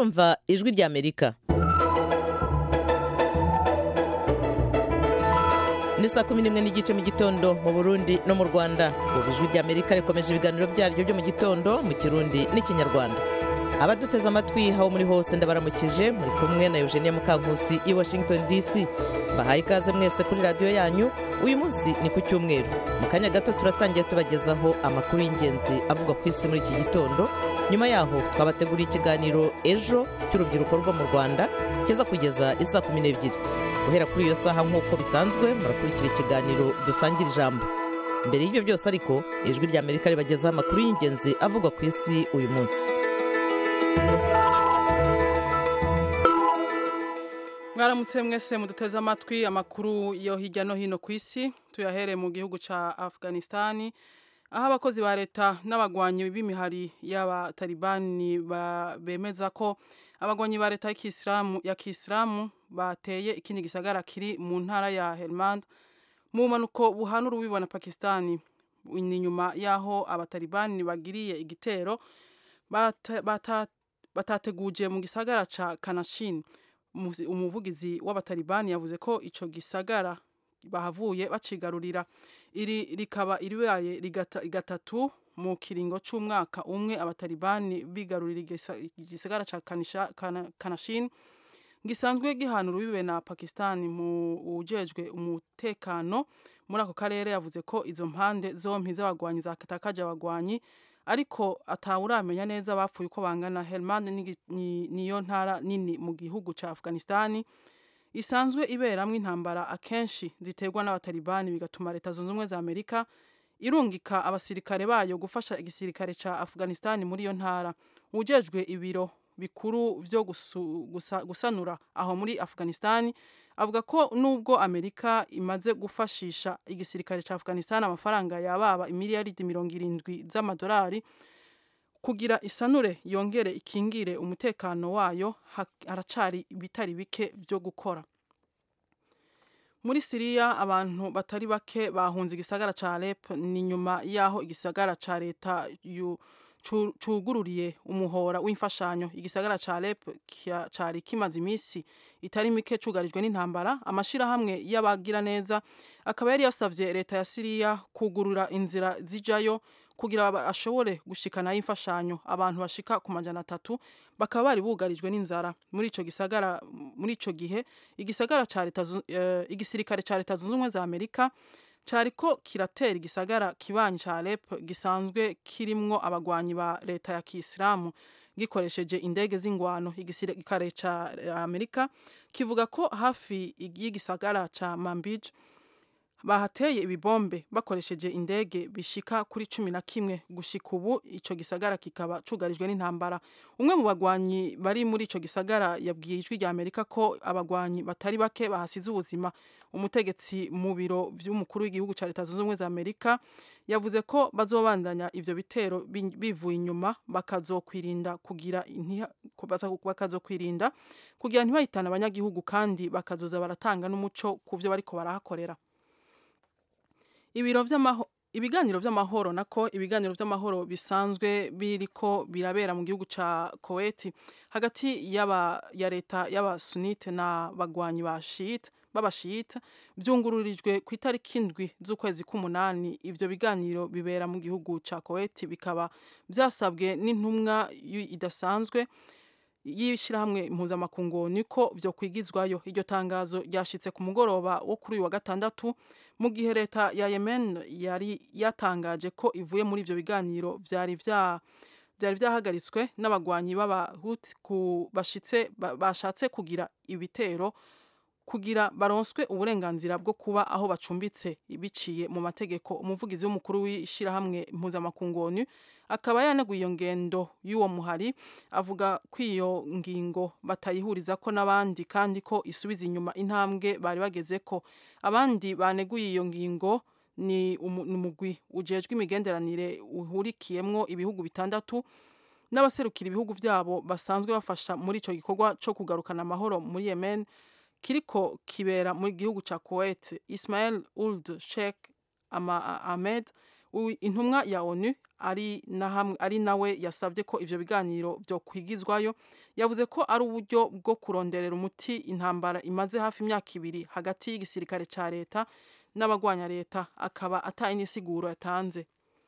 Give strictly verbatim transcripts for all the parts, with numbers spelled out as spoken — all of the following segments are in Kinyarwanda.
murumva ijwi ry'Amerika. Ni saa kumi n'imwe n'igice mu gitondo mu Burundi no mu Rwanda. Ubu ijwi ry'Amerika rikomeje ibiganiro byaryo byo mu gitondo mu Kirundi n'Ikinyarwanda. Abaduteze amatwi hawo muri hose ndabaramukije, muri kumwe na Eugenie Mukankusi i Washington D C. Bahaye ikaze mwese kuri radio yanyu. Uyu munsi ni ku cyumweru. Mu kanya gato turatangiye tubagezaho amakuru y'ingenzi avuga ku isi muri iki gitondo. Nyuma yaho twabateguriye ikiganiro ejo cy'urubyiruko rwo mu Rwanda kiza kugeza isa kumi n'ebyiri. Guhera kuri iyo saha nk'uko bisanzwe murakurikira ikiganiro dusangira ijambo. Mbere y'ibyo byose ariko ijwi ry'Amerika ribagezaho amakuru y'ingenzi avuga ku isi uyu munsi. Mwaramutse mwese muduteze amatwi amakuru yo hirya no hino ku isi, tuyahere mu gihugu ca Afghanistan aho abakozi ba leta n'abagwanyi b'imihari y'aba Talibani bemeza ko abagwanyi ba leta y'Islamu ya Kiislamu bateye ikindi gisagara kiri mu ntara ya Helmand mu manuko buhanura ubibona Pakistani. Ni nyuma yaho abatalibani bagiriye igitero bata, bata, batateguje mu gisagara ca Kanashin. Umuvugizi w'abatalibani yavuze ko ico gisagara bahavuye bacigarurira. Iri rikaba iribaye gatatu mu kiringo c'umwaka umwe abatalibani bigarurira igisagara ca Kanashin gisanzwe gihanura ubibe na Pakistan. Mu ujejwe umutekano muri ako karere yavuze ko izo mpande zompi z'abagwanyi zakatakaje abagwanyi ariko atawuramenya neza bapfuye uko bangana. Helmand niyo ntara nini mu gihugu ca Afghanistan isanzwe iberamwe intambara akenshi ziterwa n'abatalibani, bigatuma leta zunze ubumwe za Amerika irungika abasirikare bayo gufasha igisirikare ca Afghanistan muri iyo ntara. Ujejwe ibiro bikuru vyo gusu, gusa, gusanura aho muri Afghanistan avuga ko nubwo Amerika imaze gufashisha igisirikare ca Afghanistan amafaranga yababa imiliyaridi mirongo irindwi z'amadolari kugira isanure yongere ikingire umutekano wayo, haracari bitari bike byo gukora. Muri Syria abantu batari bake bahunze igisagara ca Alep ni nyuma yaho igisagara ca leta yu cugururiye umuhora w'imfashanyo. Igisagara ca Alep cari kimaze imisi itari mike cugarijwe n'intambara. Amashira hamwe y'abagira neza akaba yari yasavye leta ya Syria kugurura inzira zijayo kugira ashobore gushikana y'imfashanyo. Abantu bashika ku majana atatu bakaba bari bugarijwe n'inzara muri ico gisagara. Muri ico gihe igisagara ca leta uh, igisirikare ca leta zunze ubumwe za Amerika cariko kiratera igisagara kibanyi ca Alep gisanzwe kirimwo abagwanyi ba leta ya Kiislamu gikoresheje indege z'ingwano. Igisirikare ca Amerika kivuga ko hafi y'igisagara ca Manbij bahateye ibibombe bakoresheje indege bishika kuri cumi na kimwe. Gushika ubu ico gisagara kikaba cugarijwe n'intambara. Umwe mu bagwanyi bari muri ico gisagara yabwiye ijwi rya Amerika ko abagwanyi batari bake bahasize ubuzima. Umutegetsi mu biro vy'umukuru w'igihugu ca leta zunze ubumwe za Amerika yavuze ko bazobandanya ivyo bitero bivuye inyuma bakazokwirinda kugira bakazokwirinda kugira ntibahitana abanyagihugu kandi bakazoza baratanga n'umuco ku vyo bariko barahakorera. Ibiro vy'amahoro ibiganiro vy'amahoro nako ibiganiro vy'amahoro bisanzwe biriko birabera mu gihugu ca Kuwait hagati yaba ya leta y'aba Sunnite na bagwanyi ba Shiite baba Shiite byungururijwe ku itariki indwi z'ukwezi k'umunani. Ivyo biganiro bibera mu gihugu ca Kuwait bikaba byasabwe n'intumwa idasanzwe y'ishirahamwe impuzamakungu niko vyo kwigizwayo. Iryo tangazo ryashitse ku mugoroba wo kuri uyu wa gatandatu mu gihe leta ya Yemen yari yatangaje ko ivuye muri ivyo biganiro vyari vya byari vyahagaritswe n'abagwanyi b'aba Houthi ku bashitse bashatse kugira ibitero kugira baronswe uburenganzira bwo kuba aho bacumbitse biciye mu mategeko. Umuvugizi w'umukuru w'ishirahamwe impuzamakungu O N U akaba yaneguye iyo ngendo y'uwo muhari avuga ko iyo ngingo batayihuriza ko n'abandi kandi ko isubiza inyuma intambwe bari bageze ko. Abandi baneguye iyo ngingo ni umugwi ujejwe imigenderanire uhurikiyemwo ibihugu bitandatu n'abaserukira ibihugu vyabo basanzwe bafasha muri ico gikorwa co kugarukana amahoro muri Yemen kiriko kibera mu gihugu ca Kuwait. Ismail Ould Sheikh Ahmed intumwa ya onu ari na hamwe ari nawe yasabye ko ivyo biganiro byo kwigizwayo yavuze ko ari uburyo bwo kuronderera umuti intambara imaze hafi imyaka ibiri hagati y'igisirikare ca leta n'abagwanya leta akaba ataye n'isiguro yatanze.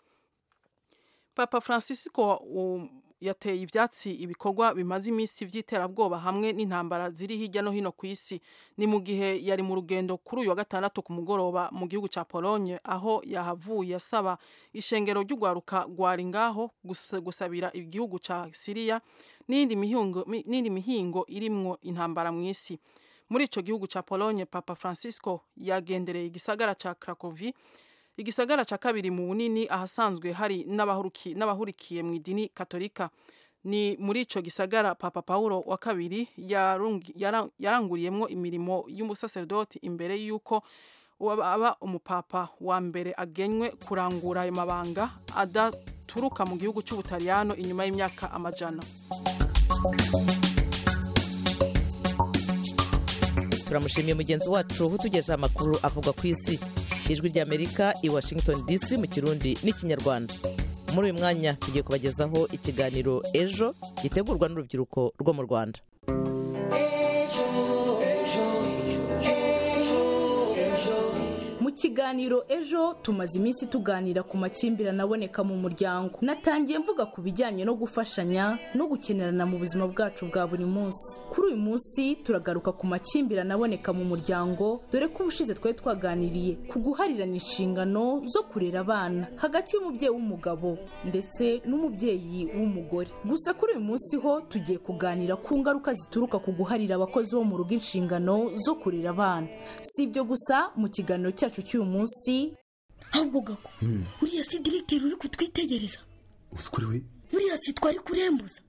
Papa Francisco um, yateye ivyatsi ibikorwa bimaze iminsi vy'iterabwoba hamwe n'intambara ziri hirya no hino ku isi. Ni mu gihe yari mu rugendo kuri uyu wa gatandatu ku mugoroba mu gihugu ca Pologne aho yahavuye asaba ishengero ry'ugwaruka gwari ngaho gusabira igihugu ca Syria n'indi mihingo n'indi mihingo irimwo intambara mu isi. Muri ico gihugu ca Pologne Papa Francisco yagendereye igisagara ca Cracovie, igisagara ca kabiri mu bunini ahasanzwe hari n'abahuruki n'abahurikiye mu idini Katolika. Ni muri ico gisagara Papa Paulo wa kabiri yaranguriyemwo imirimo y'umusaserdoti imbere yuko aba umupapa wa mbere agenywe kurangura ayo mabanga adaturuka mu gihugu c'Ubutaliyano inyuma y'imyaka amajana. Turamushimiye mugenzi wacu utugejeje amakuru avuga ku isi. Ijwi ry'Amerika i Washington D C mu Kirundi n'Ikinyarwanda. Muri uyu mwanya tugiye kubagezaho ikiganiro Ejo gitegurwa n'urubyiruko rwo mu Rwanda. Mu kiganiro Ejo tumaze iminsi tuganira ku makimbirane aboneka mu muryango. Natangiye mvuga ku bijyanye no gufashanya no gukenerana mu buzima bwacu bwa buri munsi. Kuri uyu munsi turagaruka ku makimbirane aboneka mu muryango, dore ko ubushize twari twaganiriye ku guharirana inshingano zo kurera abana hagati y'umubyeyi w'umugabo ndetse n'umubyeyi w'umugore. Gusa kuri uyu munsi ho tugiye kuganira ku ngaruka zituruka ku guharira abakozi bo mu rugo inshingano zo kurera abana. Si ibyo gusa, mu kiganiro cyacu cy'uyu munsi ahubwo gako uriya si directeur uri kutwitegereza uskuri we uriya si twari kurembuza.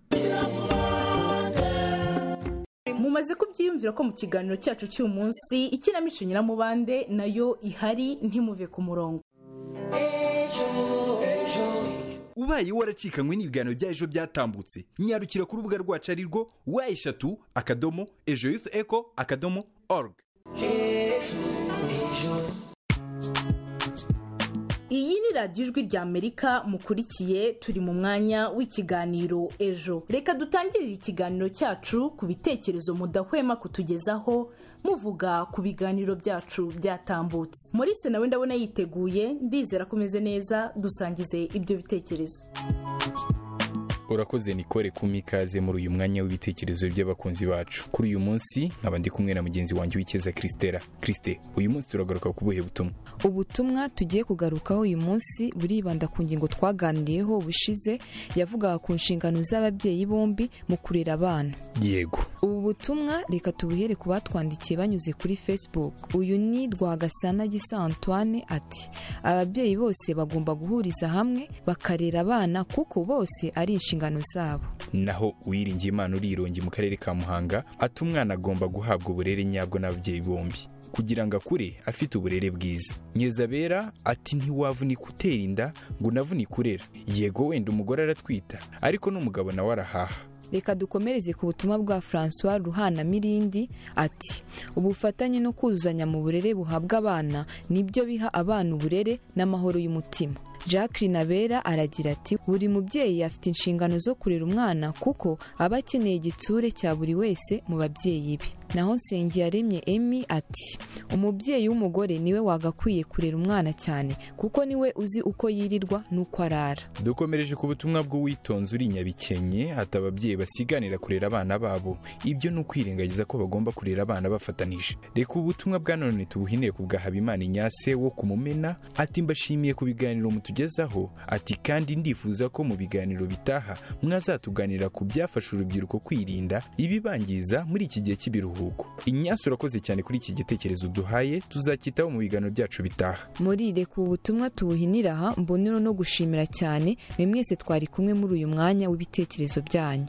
Mumaze kubyiyumvira ko mu kiganiro cyacu cy'uyu munsi ikinamico Nyiramubande nayo ihari, ntimuve ku murongo. Ubaye waracikanywe n'ibiganiro bya Ejo byatambutse, nyarukira ku rubuga rwacu ari rwo wa eshatu akadomo ejo youth echo akadomo org. Iyi ni radiyo Ijwi ry'Amerika mukurikiye, turi mu mwanya w'ikiganiro Ejo. Reka dutangirire ikiganiro cyacu ku bitekerezo mudahwema kutugezaho muvuga ku biganiro byacu byatambutse. Maurice nawe ndabona yiteguye, ndizera ko umeze neza, dusangize ibyo bitekerezo. Urakoze Nicole kumikaze muri uyu mwanya w'ibitekerezo by'abakunzi bacu. Kuri uyu munsi nkaba ndi kumwe na mugenzi wanjye w'Ikeza Christela. Christe, uyu munsi turagaruka ku buhe butumwa? Ubutumwa tugiye kugarukaho uyu munsi buribanda ku ngingo twaganiriyeho ubushize yavugaga ku nshingano z'ababyeyi bombi mu kurera abana. Yego. Ubu butumwa reka tubuhere ku batwandikiye banyuze kuri Facebook. Uyu ni Rwagasana Gisa Antoine ati: ababyeyi bose bagomba guhuriza hamwe bakarera abana kuko bose ari inshingano zabo. Naho Uwiringiye Imana urirongi mu karere ka Muhanga ati umwana agomba guhabwa uburere nyabwo n'ababyeyi bombi kugira ngo akure afite uburere bwiza. Nyezabera ati ntiwavunika utera inda ngo unavunika urera. Yego wenda umugore aratwita ariko n'umugabo nawe arahaha. Reka dukomereze ku butumwa bwa François Ruhana Mirindi ati: ubufatanye no kuzuzanya mu burere buhabwa abana nibyo biha abana uburere n'amahoro y'umutima. Jacques Nabera aragira ati: buri mubyeyi afite inshingano zo kurera umwana kuko aba akeneye igitsure cya buri wese mu babyeyi be. Naho Nsengiyaremye Emi ati: umubyeyi w'umugore niwe wagakwiye kurera umwana cyane kuko niwe uzi uko yirirwa n'uko arara. Dukomereje ku butumwa bw'uwitonze uri Nyabikenye ati ababyeyi basiganira kurera abana babo, ibyo ni ukwirengagiza ko bagomba kurera abana bafatanije. Reka ubutumwa bwa none tubuhinire ku bwa Habimana Inyase wo kumumena ati: mbashimiye ku biganiro mutugezaho, ati kandi ndifuza ko mu biganiro bitaha mwazatuganira ku byafasha urubyiruko kwirinda ibibangiza muri iki gihe cy'ibiruhuko. Inyase urakoze cyane kuri iki gitekerezo duhaye, tuzakitaho mu biganiro byacu bitaha. Muri reka ubutumwa tubuhinira aha, mbonero no gushimira cyane mwe mwese twari kumwe muri uyu mwanya w'ibitekerezo byanyu.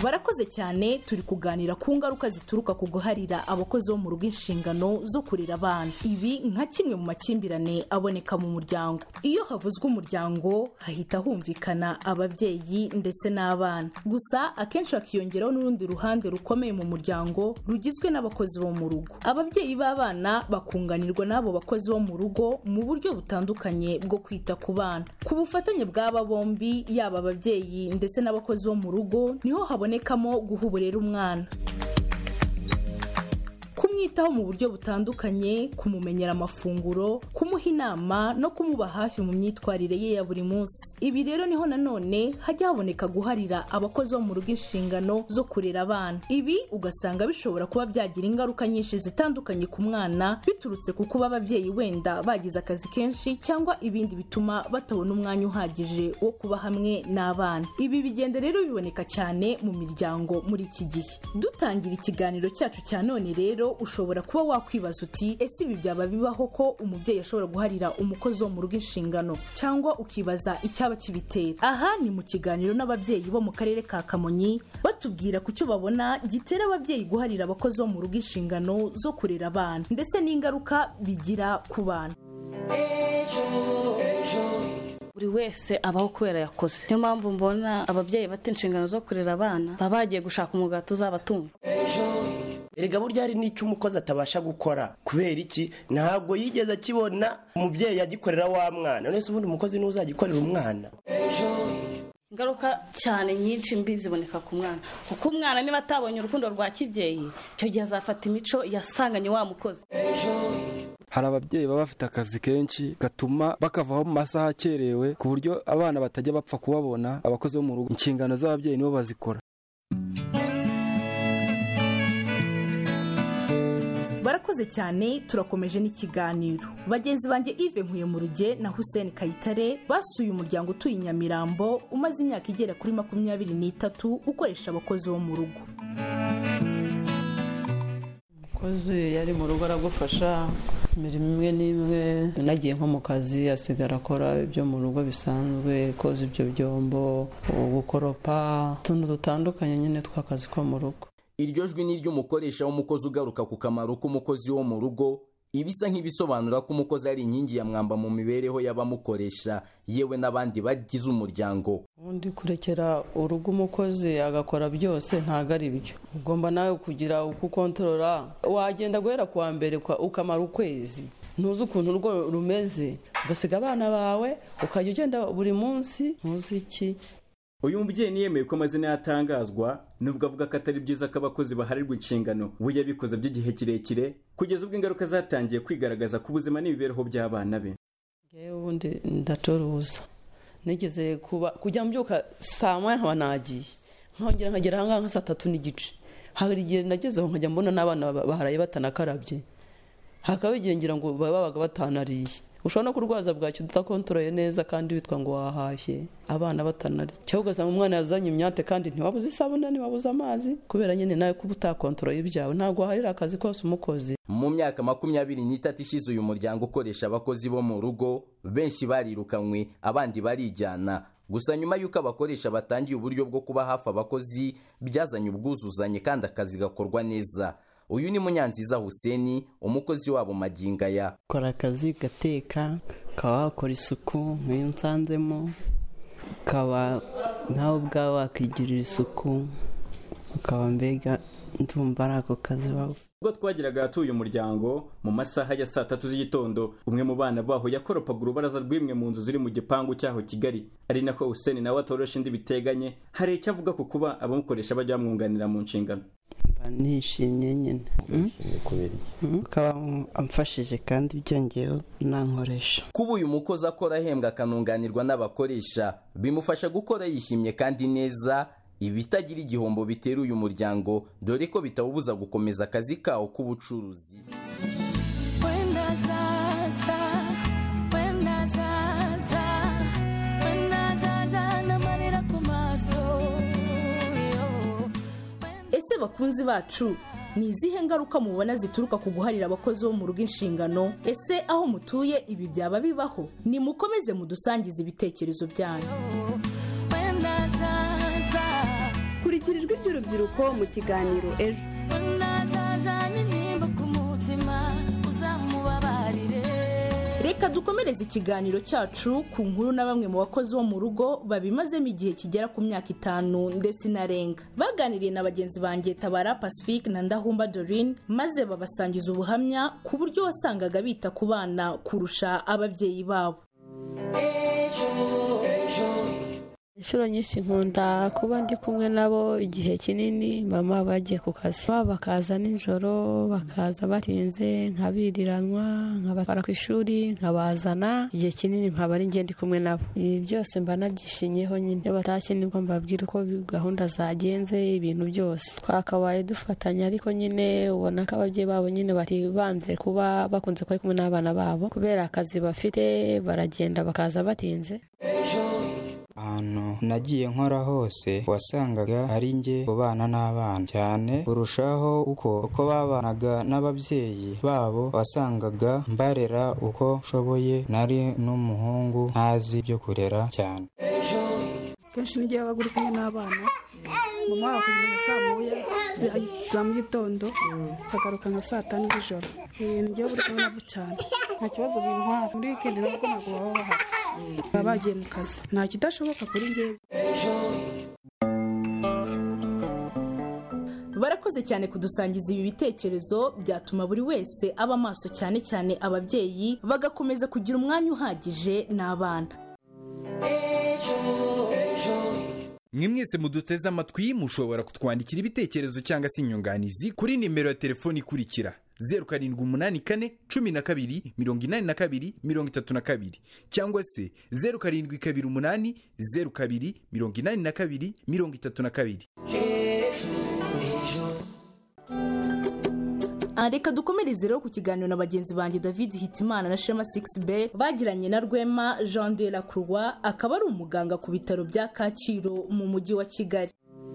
barakoze cyane. Turi kuganira ku ngaruka zituruka ku guharira abakozi bo mu rugo inshingano zo kurera abana, ibi nka kimwe mu makimbirane aboneka mu muryango. Iyo havuzwe umuryango hahita humvikana ababyeyi ndetse n'abana, gusa akenshi hakiyongeraho n'urundi ruhande rukomeye mu muryango rugizwe n'abakozi bo mu rugo. Ababyeyi b'abana bakunganirwa n'abo bakozi bo mu rugo mu buryo butandukanye bwo kwita ku bana. Ku bufatanye bw'aba bombi, yaba ababyeyi ndetse n'abakozi bo mu rugo, niho habonekamo guha uburere umwana, kumwitaho mu buryo butandukanye, kumumenyera amafunguro, kumuha inama no kumuba hafi mu myitwarire ye ya buri munsi. Ibi rero niho nanone hajya haboneka guharira abakozi bo mu rugo inshingano zo kurera abana. Ibi ugasanga bishobora kuba byagira ingaruka nyinshi zitandukanye ku mwana, biturutse ku kuba ababyeyi wenda bagize akazi kenshi cyangwa ibindi bituma batabona umwanya uhagije wo kuba hamwe n'abana. Ibi bigenda rero biboneka cyane mu miryango muri iki gihe. Dutangira ikiganiro cyacu cya none rero, ushobora kuba wakwibaza uti ese ibi byaba bibaho ko umubyeyi ashobora guharira umukozi wo mu rugo inshingano, cyangwa ukibaza icyaba kibitera. Aha ni mu kiganiro n'ababyeyi bo mu karere ka Kamonyi, batubwira ku cyo babona gitera ababyeyi guharira abakozi bo mu rugo inshingano zo kurera abana ndetse n'ingaruka bigira ku bana. Buri wese abaho kubera yakoze, niyo mpamvu mbona ababyeyi bata inshingano zo kurera abana baba bagiye gushaka umugati uzabatunga. Erega burya hari n'icyo umukozi atabasha gukora. Kubera iki? Ntabwo yigeze akibona umubyeyi yagikorera wa mwana. None se ubundi umukozi n'uzagikorera umwana? Ingaruka cyane nyinshi mbi ziboneka ku mwana, kuko umwana niba atabonye urukundo rwa kibyeyi, icyo gihe azafata imico yasanganye wa mukozi. Hari ababyeyi baba bafite akazi kenshi gatuma bakavaho mu masaha akerewe, ku buryo abana batajya bapfa kubabona. Abakozi bo mu rugo inshingano z'ababyeyi nibo bazikora. Barakoze cyane. Turakomeje n'ikiganiro. Bagenzi banjye Yves Nkuyemuruge na Hussein Kayitare basuye umuryango utuye Nyamirambo umaze imyaka igera kuri makumyabiri n'itatu ukoresha abakozi bo mu rugo. Umukozi yari mu rugo aragufasha imirimo imwe n'imwe, nagiye nko mu kazi asigara akora ibyo mu rugo bisanzwe, koza ibyo byombo, gukoropa, utuntu dutandukanye nyine tw'akazi ko mu rugo. Iryo jwi ni ry'umukoresha w'umukozi ugaruka ku kamaro k'umukozi wo mu rugo, ibisa nk'ibisobanura ko umukozi ari inkingi ya mwamba mu mibereho y'abamukoresha yewe n'abandi bagize umuryango. Undi kurekera urugo umukozi agakora byose ntago ari byo. Ugomba nawe kugira uko ukontorora. Wagenda guhera kuwa mbere ukamara ukwezi, ntuzi ukuntu urwo rumeze, ugasiga abana bawe ukajya ugenda buri munsi ntuzi iki. Uyu mubyeyi niyemeye ko amazina yatangazwa, nubwo avuga ko atari byiza ko abakozi baharirwa inshingano. We yabikoze by'igihe kirekire kugeza ubwo ingaruka zatangiye kwigaragaza ku buzima n'imibereho by'abana be. Yewe ubundi ndacuruza, nigeze kuba kujya mbyuka saa moya nkaba nagiye, nkongera nkagera aha ngaha nka saa tatu n'igice. Hari igihe nagezeho nkajya mbona n'abana baharaye batanakarabye, hakaba igihe ngira ngo babaga batanariye. Ushobora no kurwaza bwacyo utakontoreye neza kandi witwa ngo wahashye abana batanari, cyangwa ugasanga umwana yazanye imyate kandi ntiwabuze isabune ntiwabuze amazi, kubera nyine nawe kuba utakontoreye ibyawe ntabwo waharira akazi kose umukozi. Mu myaka makumyabiri n'itatu ishize uyu muryango ukoresha abakozi bo mu rugo, benshi barirukanywe abandi barijyana. Gusa nyuma y'uko abakoresha batangiye uburyo bwo kuba hafi abakozi, byazanye ubwuzuzanye kandi akazi gakorwa neza. Uyu ni Munyanziza Hussein, umukozi wabo maginga ya. Kora akazi gateka, kaba wakora isuku nk'iyo nsanzemo, kaba nawe ubwawe wakigirira isuku, ukaba mbega ndumva ari ako kazi wawe. Ubwo twagiraga atuye umuryango mu masaha ya saa tatu z'igitondo, umwe mu bana baho yakoropaga urubaraza rw'imwe mu nzu ziri mu gipangu cyaho Kigali, ari nako Hussein nawe atorosha indi biteganye. Hari icyo avuga ku kuba abamukoresha bajya bamwunganira mu nshingano. Nishimye nyine ukaba amfashije kandi byongeyeho nankoresha. Kuba uyu mukozi akora ahembwa akanunganirwa n'abakoresha bimufasha gukora yishimye kandi neza, ibitagira igihombo bitera uyu muryango, dore ko bitawubuza gukomeza akazi kawo k'ubucuruzi. Ese bakunzi bacu, ni izihe ngaruka mubona zituruka ku guharira abakozi bo mu rugo inshingano? Ese aho mutuye ibi byaba bibaho? Ni mukomeze mudusangize ibitekerezo byanyu. Kurikira ijwi ry'urubyiruko mu kiganiro ejo. Reka dukomereze ikiganiro cyacu ku nkuru na bamwe mu bakozi bo mu rugo babimazemo igihe kigera ku myaka itanu ndetse inarenga. Baganiriye na bagenzi banjye Tabara Pacifique na Ndahumba Dorine maze babasangiza ubuhamya ku buryo wasangaga bita ku bana kurusha ababyeyi babo. Inshuro nyinshi nkunda kuba ndi kumwe nabo igihe kinini, mama bagiye ku kazi bakaza nijoro, bakaza batinze, nkabiriranwa, nkabatwara ku ishuri, nkabazana igihe kinini, nkaba ari njye ndi kumwe nabo. Ibi byose mba nabyishimiyeho nyine. Iyo batashye nibwo mbabwira uko gahunda zagenze, ibintu byose twakabaye dufatanya, ariko nyine ubona ko ababyeyi babo nyine batibanze kuba bakunze kuba kumwe n'abana babo kubera akazi bafite, baragenda bakaza batinze. Ahantu nagiye nkora hose wasangaga ari njye ubana n'abana cyane kurushaho uko uko babanaga n'ababyeyi babo, wasangaga mbarera uko nshoboye. Nari n'umuhungu ntazi ibyo kurera cyane. Kenshi n'igihe wabaga uri kumwe n'abana, mama wawe akagenda nka saa moya za mu gitondo akagaruka nka saa tanu z'ijoro. N'igihe uri kumwe nabo cyane nta kibazo bintwara. Muri wikendi nabwo ntabwo baba bahari, baba bagiye mu kazi. Nta kidashoboka kuri njyewe. Barakoze cyane kudusangiza ibi bitekerezo byatuma buri wese aba maso, cyane cyane ababyeyi bagakomeza kugira umwanya uhagije n'abana. mwe mwese muduteze amatwi mushobora kutwandikira ibitekerezo cyangwa se inyunganizi kuri nimero ya telefoni ikurikira zeru karindwi umunani kane cumi na kabiri mirongo inani na kabiri mirongo itatu na kabiri cyangwa se zeru karindwi kabiri umunani zeru kabiri mirongo inani na kabiri mirongo itatu na kabiri. Reka dukomereze rero ku kiganiro na bagenzi banjye David Hitimana na Shema six B bagiranye na Rwema Jean de la Croix, akaba ari umuganga ku bitaro bya Kacyiru mu mujyi wa Kigali.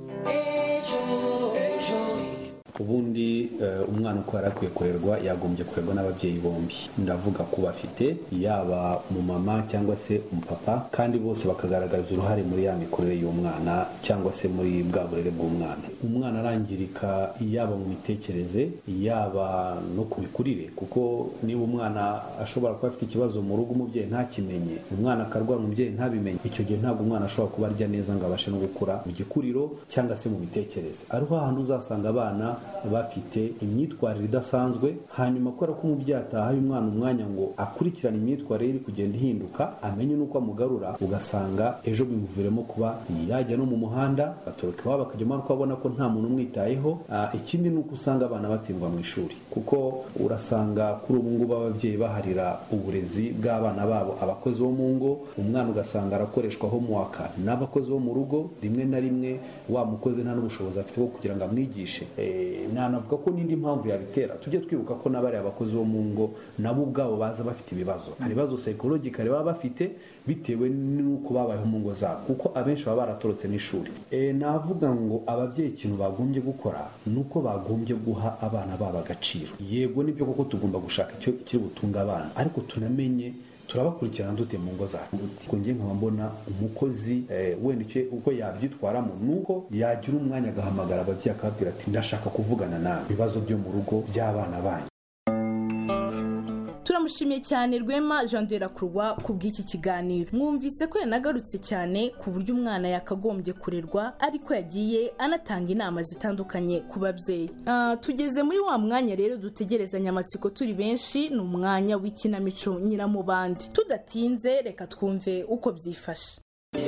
ubundi umwana uko yarakwiye kurerwa yagombye kurerwa n'ababyeyi bombi, ndavuga ku bafite yaba umumama cyangwa se umupapa, kandi bose bakagaragaza uruhare muri ya mikurire y'umwana cyangwa se muri bwa burere bw'umwana. Umwana arangirika yaba mu mitekerereze yaba no ku mikurire, kuko niba umwana ashobora kuba afite ikibazo mu rugo umubyeyi ntakimenye, umwana akarwara umubyeyi ntabimenye, icyo gihe ntabwo umwana ashobora kuba arya neza ngo abashe no gukura mu gikuriro cyangwa se mu mitekerereze. ariho ahantu uzasanga abana bafite imyitwarire idasanzwe, hanyuma kubera ko umubyeyi atahaye umwana umwanya ngo akurikirane imyitwarire iri kugenda ihinduka, amenye n'uko amugarura, ugasanga ejo bimuviremo kuba yajya no mu muhanda, batoroka iwabo akajya uko abona ko nta muntu umwitayeho. Ikindi ni uko usanga abana batsindwa mu ishuri, kuko urasanga kuri ubu ngubu ababyeyi baharira uburezi bw'abana babo abakozi bo mu ngo, umwana ugasanga arakoreshwa homework n'abakozi bo mu rugo, rimwe na rimwe wa mukozi nta n'ubushobozi afite bwo kugira ngo amwigishe. Nanavuga ko n'indi mpamvu yabitera, tujye twibuka ko n'abari abakozi bo mu ngo nabo ubwabo baza bafite ibibazo, hari ibibazo psychological baba bafite bitewe n'uko babayeho mu ngo zabo, kuko abenshi baba baratorotse n'ishuri. E, navuga ngo ababyeyi ikintu bagombye gukora nuko bagombye guha abana babo agaciro. Yego nibyo koko tugomba gushaka icyo kiri butunga abana, ariko tunamenye turabakurikirana dute mu ngo zacu. Ngiye nkaba mbona umukozi eh, wenda icyo uko yabyitwaramo nuko yagira umwanya agahamagara ababyeyi akababwira ati ndashaka kuvugana nawe ibibazo byo mu rugo by'abana banyu. Turamushimiye cyane Rwema Jean de la Croix ku bw'iki kiganiro. Mwumvise ko yanagarutse cyane ku buryo umwana yakagombye kurerwa, ariko yagiye anatanga inama zitandukanye ku babyeyi. Uh, tugeze muri wa mwanya rero dutegerezanya amatsiko turi benshi, ni umwanya w'ikinamico Nyiramubande. Tudatinze reka twumve uko byifashe.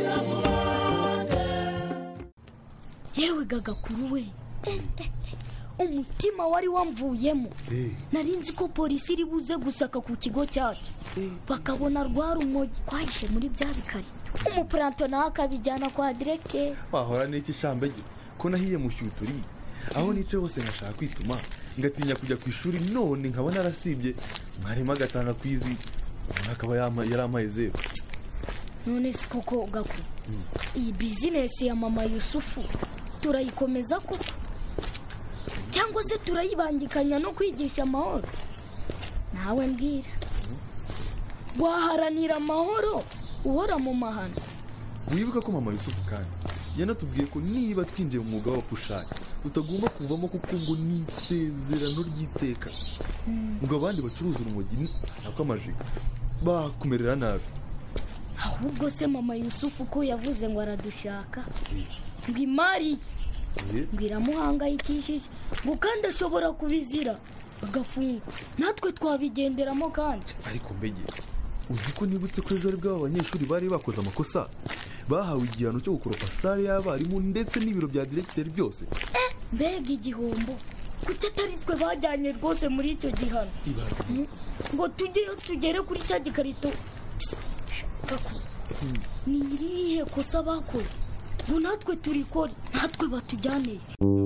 Yewe gagakuru we, umutima wari wamvuyemo. Nari nzi ko polisi iri buze gusaka ku kigo cyacu bakabona rwa rumogi twahishe muri bya bikarito, umupuranto nawe akabijyana kwa directeur. Wahora n'iki shambege ko nahiye mu shyuturi aho nice hose ngashaka kwituma ngatinya kujya ku ishuri, none nkabona arasibye mwarimu agatanga kwizi akaba yaramaye zero. None si koko gakuru iyi business ya mama Yusufu turayikomeza koko cyangwa se turayibangikanya no kwigisha amahoro? Nawe mbwira, waharanira amahoro uhora mu mahano? Wibuka ko mama Yusufu kandi yanatubwiye ko niba twinjiye mu mwuga wa pushaki tutagomba kuvamo kuko ngo ni isezerano ry'iteka ngo abandi bacuruza urumogi nako amajiga bakumerera nabi. ahubwo se mama Yusufu ko yavuze ngo aradushaka ngo imari ngo iramuhangayikishije ngo kandi ashobora kubizira bagafungwa natwe twabigenderamo kandi. ariko mbege uzi ko nibutse ko ejo ari bw'aba banyeshuri bari bakoze amakosa bahawe igihano cyo gukoropa sare y'abarimu ndetse n'ibiro bya diregiteri byose. eh mbega igihombo kuki atari twe bajyanye rwose muri icyo gihano ngo tujyeyo tugere kuri cya gikarito. ni irihe kosa bakoze ngo natwe turikore natwe batujyaneye.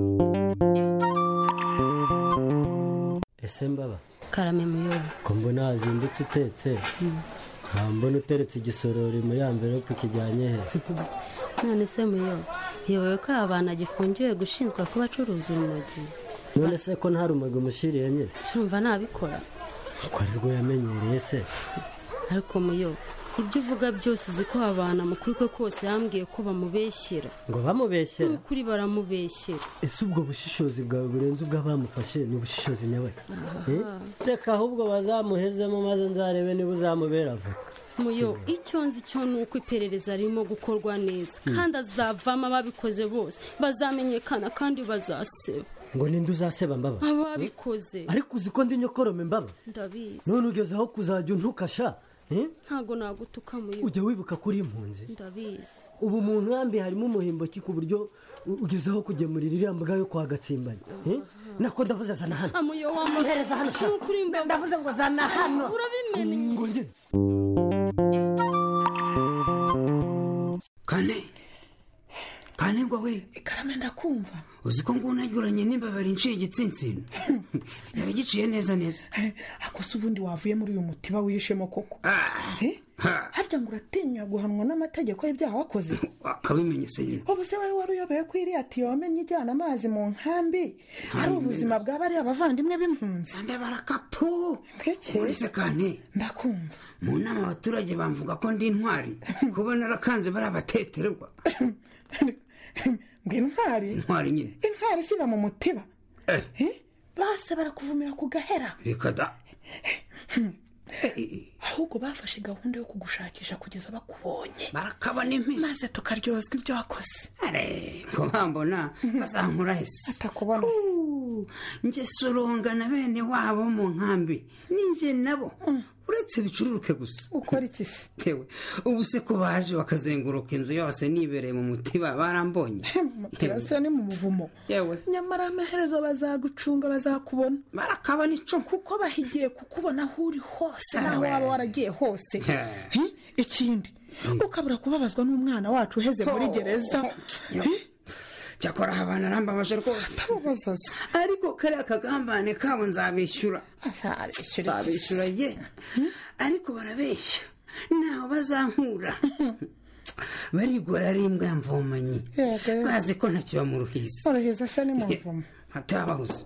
ese mbaba karame muyobo ko mbona wazindutse utetse nta mbona uteretse igisorori muri ya mbere yo kijyanye he. none se muyobo yewe ko abantu agifungiwe gushinzwa kuba acuruza urumogi. none se ko nta rumogi umushyiriye nyine cyumva nabikora ko ari rwo yamenyereye se. ariko muyobo ibyo uvuga byose uzi ko abantu amakuru kwe kose yambwiye ko bamubeshyera. ngo bamubeshyera? ni ukuri baramubeshyera. ese ubwo bushishozi bwawe burenze ubw'abamufashe ni ubushishozi nyabaki? reka ahubwo bazamuhezemo maze nzarebe niba uzamubera avoka. muyo icyo nzi cyo ni uko iperereza ririmo gukorwa neza kandi azavamo ababikoze bose bazamenyekana kandi bazaseba. ngo ninde uzaseba mbaba? ababikoze. ariko uzi ko ndi nyokorome mbaba? ndabizi. none ugeze aho kuzajya untukasha ntago nagutuka muri ujya wibuka kuri impunzi. ndabizi. ubu mu nkambi harimo umuhimbo ki ku buryo ugeze aho kugemurira iriya mbuga yo kwa Gatsimbanye. nako ndavuze zana hano. amuyo wamuhereza hano sha. ndavuze ngo zana hano. urabimenye ngo nge kane kane ngo we karame ndakumva. uzi ko ngunaguranye n'imbabari nciye igitsinsino yari giciye neza neza. ako se ubundi wavuye muri uyu mutiba wishemo koko harya ngo uratinya guhanwa n'amategeko y'ibyaha wakoze? akabimenye se nyine. ubu se wowe wari uyoboye ko iriya tiyo wamenye ijyana amazi mu nkambi ari ubuzima bw'abari abavandimwe b'impunzi? ndabarakapu uretse kane ndakumva. mu nama abaturage bamvuga ko ndi intwari kuba narakanze bari abateterwa. ngo intwari? intwari nyine. intwari siba mu mutiba bose barakuvumira ku gahera. reka da ahubwo bafashe gahunda yo kugushakisha kugeza bakubonye barakabana impi maze tukaryozwa ibyo wakoze. ngo bambona bazankura hese atakubona nge soronga na bene wabo mu nkambi ninjye nabo uretse bicururuke gusa. ukora iki se? tewe ubu se ko baje bakazenguruka inzu yose nibereye mu mutiba barambonye. turasa ni mu muvumo. yewe nyamara amaherezo bazagucunga bazakubona barakabana ico kuko bahigiye kukubona aho uri hose naho waba waragiye hose. ikindi ukabura kubabazwa n'umwana wacu uheze muri gereza. cyakora abana arambabaje rwose. ariko kariya kagambane kabo nzabishyura. nzabishyura ye ariko barabeshya ntaho bazankura. barigora ari imbwa yamvomanyi bazi ko ntakiba mu ruhizi. uruhizi asa ni mu mvumo hatabahoze.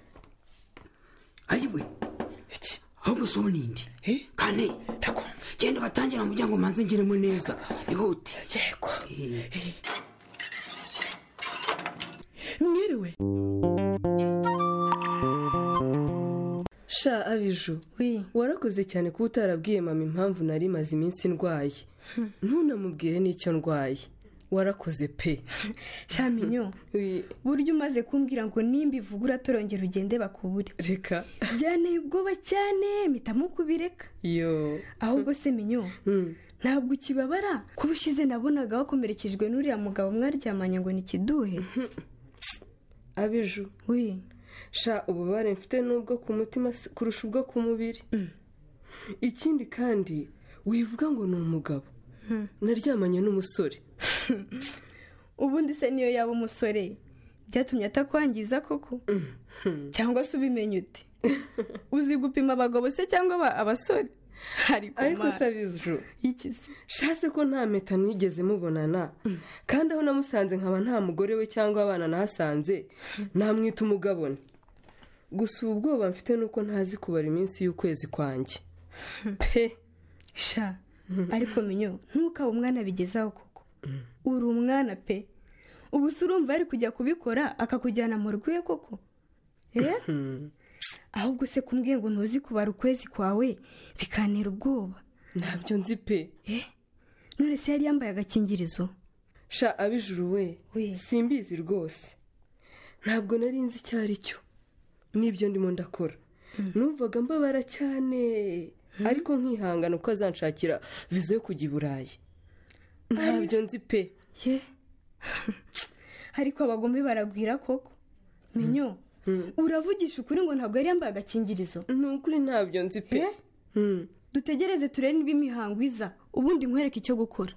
ayiwe ahubwo si ubu nindi kane genda batangira mu muryango manze ngiremo neza ihute. yego mwiriwe. sha abiju warakoze cyane kuba utarabwiye mama impamvu nari maze iminsi ndwaye ntunamubwire n'icyo ndwaye. warakoze pe. shaminyo buryo umaze kumbwira ngo nimba ivuga uratorongera ugende bakubure. reka byanteye ubwoba cyane mpitamo kubireka. yo ahubwo se minyo ntabwo ukibabara kuba ushize nabonaga wakomerekejwe n'uriya mugabo mwaryamanye ngo ni kiduhe. abiju sha ububabare mfite n'ubwo ku mutima kurusha ubwo ku mubiri. ikindi kandi wivuga ngo ni umugabo naryamanye n'umusore. ubundi se niyo yaba umusore byatumye atakwangiza koko cyangwa se ubimenye ute? uzi gupima abagabo se cyangwa abasore? ariko sabiju shase ko nta mpeta nigeze mubonana kandi aho namusanze nkaba nta mugore we cyangwa abana nahasanze namwita umugabo. gusa ubu bwoba mfite nuko ntazi kubara iminsi y'ukwezi kwanjye pe. sha ariko minyo ntukabe umwana bigezaho koko uri umwana pe ubu se urumva yari kujya kubikora akakujyana mu rugo iwe koko eh ahubwo se kumbwiye ngo ntuzi kubara ukwezi kwawe bikantera ubwoba. Ntabyo nzi pe. Eh none se yari yambaye agakingirizo? Sha abijuru we simbizi rwose, ntabwo nari nzi icyo ari cyo n'ibyo ndimo ndakora. Numvaga mbabara cyane ariko nkihangana uko azanshakira viza yo kujya i Burayi. Ntabyo nzi pe. Ye ariko abagome baragwira koko. Minyo uravugisha ukuri ngo ntabwo yari yambaye agakingirizo? Ni ukuri ntabyo nzi pe. Dutegereze turebe niba imihango iza ubundi nkwereke icyo gukora.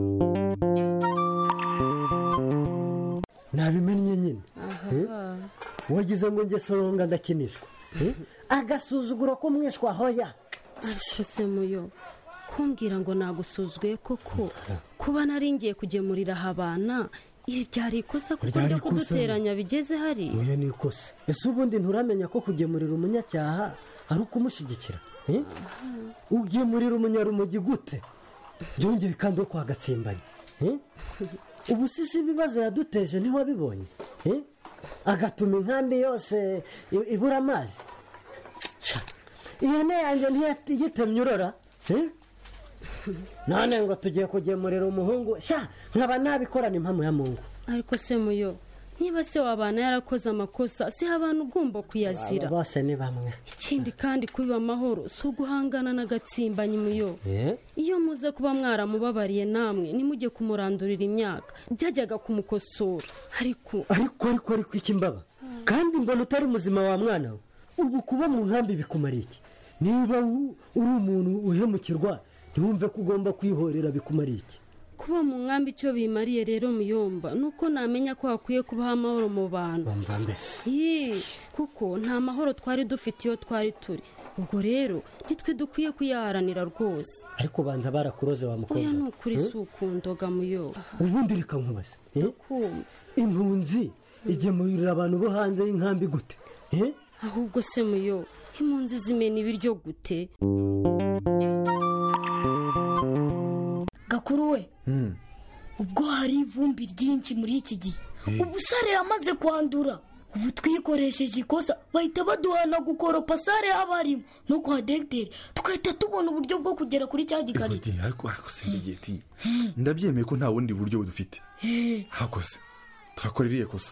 Nabimennye nyine. Wagize ngo nge soronga ndakinishwa. Agasuzuguro ko mwishwa hoya. Se muyo kumbwira ngo nagusuzuguye koko kuba nari ngiye kugemurira abana iri ryari ikosa kuko njya kuduteranya bigeze hari. Oya ni ikosa. Ese ubundi nturamenya ko kugemurira umunyacyaha ari ukumushyigikira? Ugemurira umunyarumogi gute? Byongeye kandi uko agatsimbanye. Ubu sisi ibibazo yaduteje ntiwabibonye? Agatuma inkambi yose ibura amazi. Ihene yanjye ntiyitemye urora. None ngo tugiye kugemurira umuhungu sha nkaba nabikorana impamo ya Mungu. Ariko se muyo niba se wabana yarakoze amakosa si abantu ugomba kuyazira. Bose ni bamwe. Ikindi kandi kubiba amahoro si uguhangana n'agatsimbanye muyo. Iyo muze kuba mwaramubabariye namwe nimujye kumurandurira imyaka byajyaga kumukosora. Ariko ariko ariko ariko ikimbaba kandi mbona utari muzima wa mwana we. Ubu kuba mu nkambi bikumara iki? Niba uri umuntu uhemukirwa ntiwumve ko ugomba kwihorera bikumara iki? Kuba mu nkambi icyo bimariye rero muyomba nuko namenya ko hakwiye kubaho amahoro mu bantu. Umva mbese kuko nta mahoro twari dufite iyo twari turi. Ubwo rero nitwe dukwiye kuyaharanira rwose. Ariko banza barakuroze wa mukobwa. Oya ni ukuri si ukundoga muyo. Ubundi reka nkubaze impunzi igemurira abantu bo hanze y'inkambi gute? Ahubwo se muyo impunzi zimena ibiryo gute? Gakuru we ubwo hari ivumbi ryinshi muri iki gihe ubu sare yamaze kwandura ubu twikoresheje ikosa bahita baduhana gukoropa sare y'abarimu no kwa degiteri tukahita tubona uburyo bwo kugera kuri cya gikarito. Ariko ariko se mbigeti ndabyemeye ko nta bundi buryo budufite. Hakose turakora iriye kosa.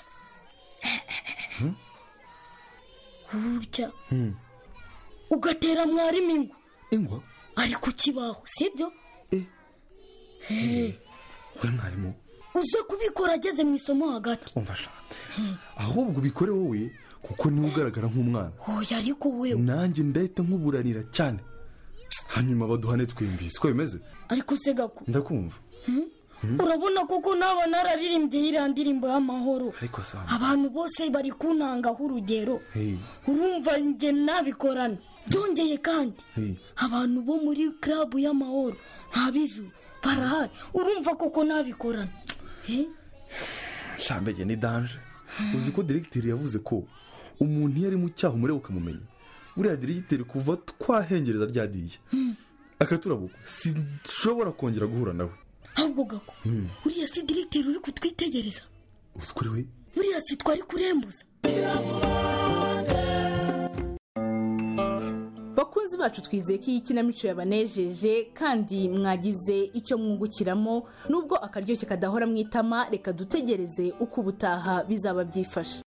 Urya ugatera mwarimu ingwa ingwa ari ku kibaho sibyo? we mwarimu uza kubikora ageze mu isomo hagati. umfasha ahubwo ubikore wowe kuko niwe ugaragara nk'umwana. Oya ariko wewe nanjye ndahita nkuburanira cyane hanyuma baduhane twimvise ko bimeze. Ariko se Gaku ndakumva. Urabona koko naba nararirimbye iriya ndirimbo y'amahoro abantu bose bari kuntangaho urugero. Urumva njye nabikorana byongeye kandi abantu bo muri club y'amahoro ntabizu barahari. Urumva koko nabikorana. Shambege ni danger. Uzi ko directeur yavuze ko umuntu iyo ari mu cyaha umureba ukamumenya. Uriya directeur kuva twahengereza ryadiye akaturabuka sinshobora kongera guhura nawe. Ahubwo Gako uriya si directeur uri kutwitegereza. Uzi kuri we uriya si twari kurembuza. Bakunzi bacu twizeye ko iyi kinamico yabanejeje kandi mwagize icyo mwungukiramo nubwo akaryoshye kadahora mwitama. Reka dutegereze uko ubutaha bizaba byifashe.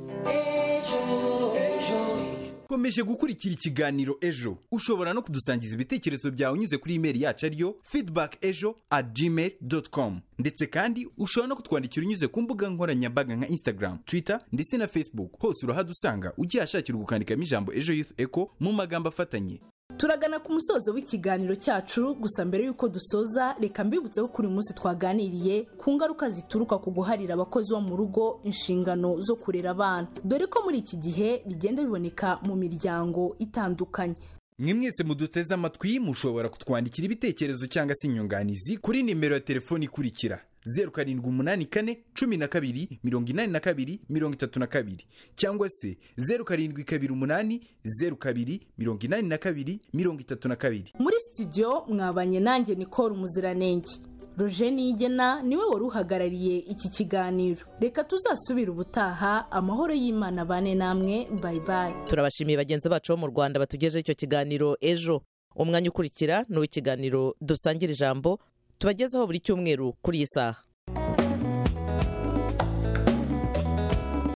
Komeje gukurikira ikiganiro Ejo. Ushobora no kudusangiza ibitekerezo byawe unyuze kuri email yacu ariyo feedback ejo at gmail dot com. Ndetse kandi ushobora no kutwandikira unyuze ku mbuga nkoranyambaga nka Instagram, Twitter ndetse na Facebook. Hose urahadusanga ugiye ashakira gukandikamo ijambo Ejo Youth Echo mu magambo afatanye. Turagana ku musozo w'ikiganiro cyacu gusa mbere yuko dusoza reka mbibutse ko kuri munsi twaganiriye ku ngaruka zituruka ku guharira abakozi bo mu rugo inshingano zo kurera abana, dore ko muri iki gihe bigenda biboneka mu miryango itandukanye. Mwe mwese muduteze amatwi mushobora kutwandikira ibitekerezo cyangwa se inyunganizi kuri nimero ya telefoni ikurikira zeru karindwi umunani kane cumi na kabiri mirongo inani na kabiri mirongo itatu na kabiri cyangwa se zeru karindwi kabiri umunani zeru kabiri mirongo inani na kabiri mirongo itatu na kabiri. Muri studio mwabanye nanjye Nicole Umuziranenge. Roger Niyigena niwe wari uhagarariye iki kiganiro. Reka tuzasubira ubutaha. Amahoro y'Imana bane namwe. Bye bye. Turabashimiye bagenzi bacu bo mu Rwanda batugejeje icyo kiganiro ejo. Umwanya ukurikira ni uw'ikiganiro dusangira ijambo tubagezaho buri cyumweru kuri iyi saha.